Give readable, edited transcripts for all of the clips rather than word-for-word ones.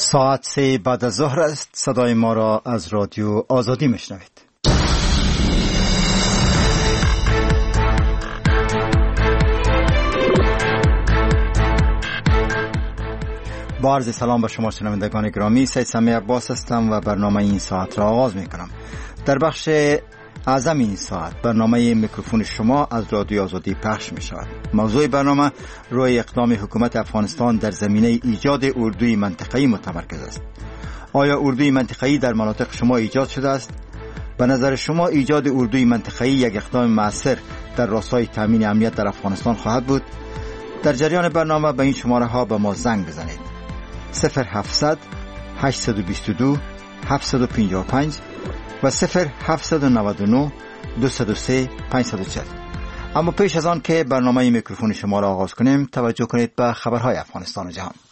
ساعت 3 بعد از ظهر است. صدای ما را از رادیو آزادی میشنوید. با عرض سلام به شما شنوندگان گرامی، سید سمیع عباس هستم و برنامه این ساعت را آغاز میکنم. در بخش اعظم این ساعت برنامه میکروفون شما از رادیو آزادی پخش می شود. موضوع برنامه روی اقدام حکومت افغانستان در زمینه ایجاد اردوی منطقه‌ای متمرکز است. آیا اردوی منطقه‌ای در مناطق شما ایجاد شده است؟ به نظر شما ایجاد اردوی منطقه‌ای یک اقدام مؤثر در راستای تامین امنیت در افغانستان خواهد بود؟ در جریان برنامه به این شماره ها به ما زنگ بزنید: 0700 822 755 و 0799 203 540. اما پیش از آن که برنامه میکروفون شما را آغاز کنیم، توجه کنید به خبرهای افغانستان و جهان.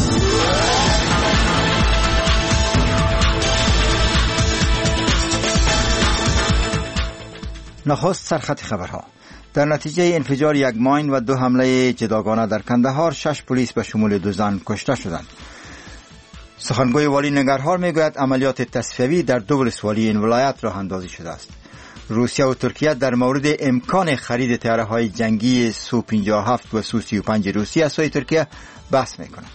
نخست سرخط خبرها. در نتیجه انفجار یک ماین و 2 حمله جداگانه در کندهار، 6 پلیس به شمول 2 زن کشته شدند. سخنگوی والی ننگرهار میگوید عملیات تصفیوی در 2 ولسوالی این ولایت راه اندازی شده است. روسیه و ترکیه در مورد امکان خرید طیاره‌های جنگی سو 57 و سو 35 روسی از سوی ترکیه بحث میکنند.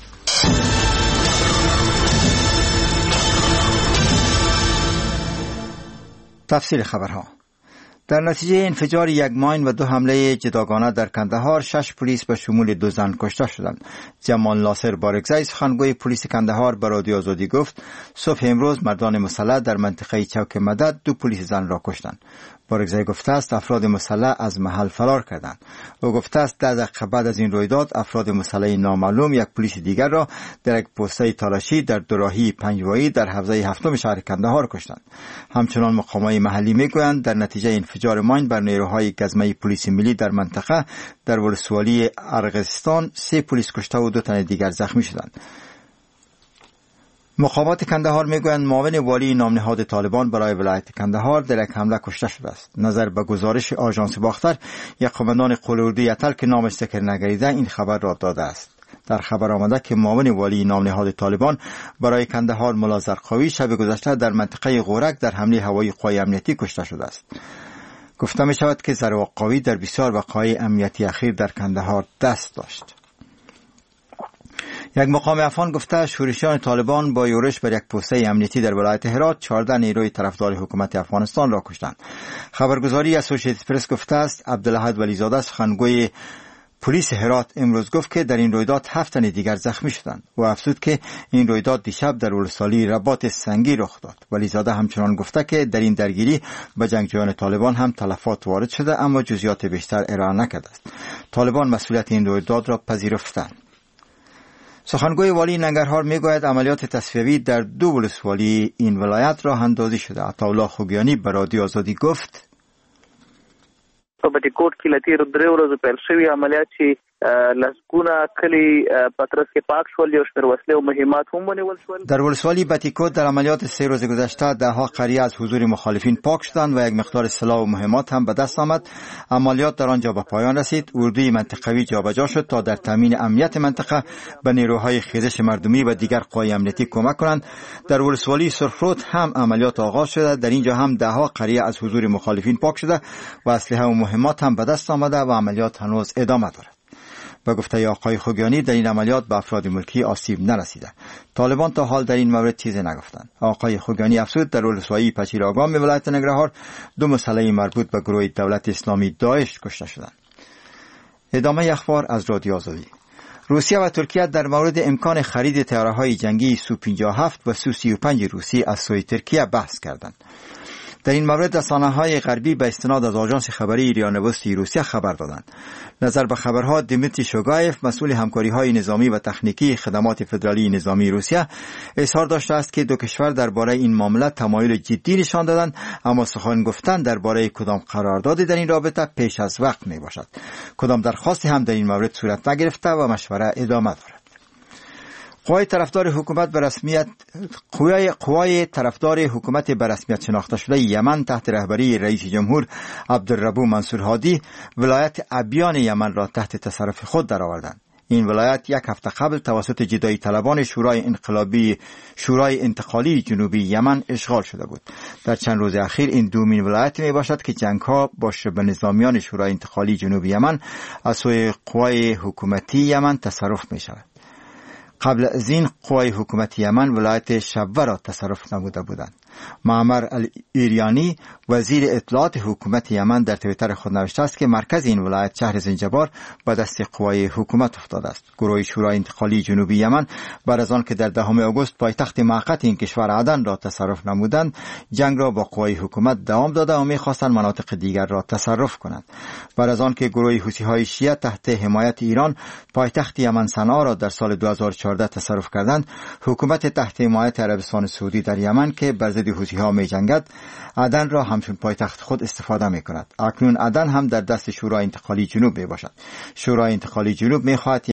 تفصیل خبرها. در نتیجه انفجار یک ماین و 2 حمله جداگانه در کندهار، 6 پلیس به شمول 2 زن کشته شدند. جمال ناصر بارگزای، سخنگوی پلیس کندهار، به رادیو آزادی گفت صبح امروز مردان مسلح در منطقه چوک مدد 2 پلیس زن را کشتند. بارگزای گفته است افراد مسلح از محل فرار کردند. او گفته است 10 دقیقه بعد از این رویداد افراد مسلح نامعلوم یک پلیس دیگر را در یک پوسته تالاشی در دوراهی پنجوایی در حوزه 7 شهر کندهار کشتند. همچنان مقامات محلی میگویند در نتیجه انفجار ماین بر نیروهای گزمه پلیس ملی در منطقه در ولسوالی ارغستان 3 پلیس کشته و 2 تن دیگر زخمی شدند. مقامات کندهار میگویند معاون والی نامنهاد طالبان برای ولایت کندهار در یک حمله کشته شده است. نظر به گزارش آژانس باختر، یک قماندان قلعه‌اردوی اتل که نامش ذکر نگردیده این خبر را داده است. در خبر آمده که معاون والی نامنهاد طالبان برای کندهار ملا زرقاوی شب گذشته در منطقه غورک در حمله هوایی قوای امنیتی کشته شده است. گفته می شود که زرقاوی در بسیار وقایع امنیتی اخیر در کندهار دست داشت. یک مقام افغان گفته شورشیان طالبان با یورش بر یک پوسته امنیتی در ولایت هرات 14 نیروی طرفدار حکومت افغانستان را کشتند. خبرگزاری اسوسییتد پرس گفته است عبدالاحد ولیزاده، سخنگوی پلیس هرات، امروز گفت که در این رویداد 7 تن دیگر زخمی شدند و افزود که این رویداد دیشب در ولسوالی رباط سنگی رخ داد. ولیزاده همچنان گفته که در این درگیری به جنگجویان طالبان هم تلفات وارد شده اما جزئیات بیشتر ارائه نکرده است. طالبان مسئولیت این رویداد را پذیرفتند. سخنگوی والی ننگرهار میگوید عملیات تصفیوی در 2 ولسوالی این ولایت راه اندازی شده. عطاالله خوگیانی به رادیو آزادی گفت په بټیکوټ کې له تېرو 3 ورځو پیل شوي عملیات چې لسګونه کلي پترس کې پاک شول، یو شمېر وسلې او مهمات هم ونیول شول. در ولسوالی بټیکوټ در عملیات 3 روز گذشته 10 قریه از حضور مخالفین پاک شدند و یک مقدار سلاح و مهمات هم به دست آمد. عملیات در آنجا به پایان رسید. اردوی منطقوی جابجا شد تا در تامین امنیت منطقه به نیروهای خیزش مردمی و دیگر قوای امنیتی کمک کنند. در ولسوالی سرخرود هم عملیات آغاز شده. در اینجا هم 10 قریه از حضور مخالفین پاک شده و اسلحه و مهمات هم به دست آمده و عملیات هنوز ادامه دارد. به گفته آقای خوگیانی در این عملیات به افراد ملکی آسیب نرسیده. طالبان تا حال در این مورد چیزی نگفتند. آقای خوگیانی افزود در ولسوالی پچیر آگام ولایت ننگرهار 2 مسلح مربوط به گروه دولت اسلامی داعش کشته شدند. ادامه اخبار از رادیو آزادی. روسیه و ترکیه در مورد امکان خرید طیاره‌های جنگی سو 57 و سو 35 روسی از سوی ترکیه بحث کردند. در این مورد رسانه‌های غربی به استناد از آژانس خبری ریا نوستی روسیه خبر دادند. نظر به خبرها دیمیتری شوگایف، مسئول همکاری‌های نظامی و تکنیکی خدمات فدرالی نظامی روسیه، اظهار داشته است که 2 کشور درباره این معامله تمایل جدی نشان دادند، اما سخن گفتن درباره کدام قراردادی در این رابطه پیش از وقت میباشد. کدام درخواستی هم در این مورد صورت نگرفته و مشوره ادامه دارد. قوای طرفدار حکومت به رسمیت شناخته شده یمن تحت رهبری رئیس جمهور عبدالربو منصور هادی ولایت ابیان یمن را تحت تصرف خود درآوردند. این ولایت یک هفته قبل توسط جدایی طلبان شورای انتقالی جنوبی یمن اشغال شده بود. در چند روز اخیر این دومین ولایت می باشد که جنگ ها با شبه نظامیان شورای انتقالی جنوبی یمن از سوی قوای حکومتی یمن تصرف می شود. قبل از این قوای حکومتی یمن ولایت شبوه را تصرف نموده بودند. معمر الایریانی وزیر اطلاعات حکومت یمن در توییتر خود نوشته است که مرکز این ولایت شهر زنجبار به دست قوای حکومت افتاده است. گروه شورای انتقالی جنوبی یمن بعد از آن که در 10 آگوست پایتخت موقت این کشور عدن را تصرف نمودند، جنگ را با قوای حکومت دوام داده و می‌خواستند مناطق دیگر را تصرف کنند. بعد از آن که گروه حوثی‌های شیعه تحت حمایت ایران پایتخت یمن صنعا را در سال 2014 تصرف کردند، حکومت تحت حمایت عربستان سعودی در یمن که بر ضد حوثی‌ها می‌جنگد، عدن را همچون پایتخت خود استفاده می‌کند. اکنون عدن هم در دست شورای انتقالی جنوب میباشد. شورای انتقالی جنوب می‌خواهد